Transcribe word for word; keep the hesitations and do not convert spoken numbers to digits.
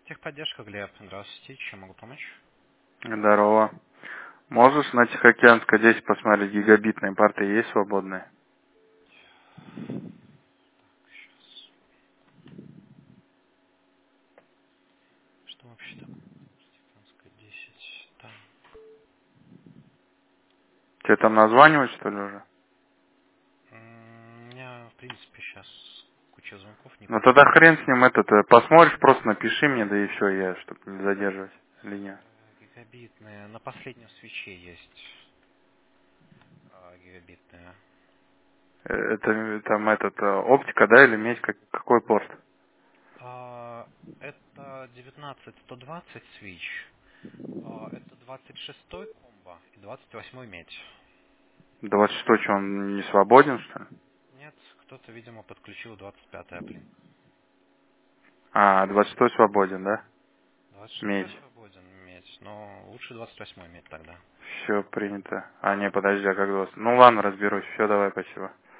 Техподдержка, Глеб. Здравствуйте. Чем могу помочь? Здорово. Можешь на Тихоокеанской десять посмотреть, гигабитные порты есть свободные? Сейчас. Что вообще такое? Степанская десять. Там. Тебе там названивать, что ли, уже? М, У меня, в принципе, сейчас куча звонков Ну никуда тогда не хрен с уходит. ним этот, э, посмотришь, просто напиши мне, да и все, я, чтобы не задерживать линию. Э, Гигабитные. На последнем свече есть а, гигабитные. Э, Это э, там этот, э, оптика, да, или медь, как, какой порт? А, Это девятнадцать сто двадцать свич. А, Это двадцать шестой комбо и двадцать восьмой медь. двадцать что, что, он не свободен, что ли? Нет, кто-то, видимо, подключил двадцать пятый оплинк. А, двадцать шестой свободен, да? двадцать шестой Медь. свободен медь, но лучше двадцать восьмой медь тогда. Все принято. А, не, подожди, а как двадцать? Ну ладно, разберусь. Все, давай, спасибо.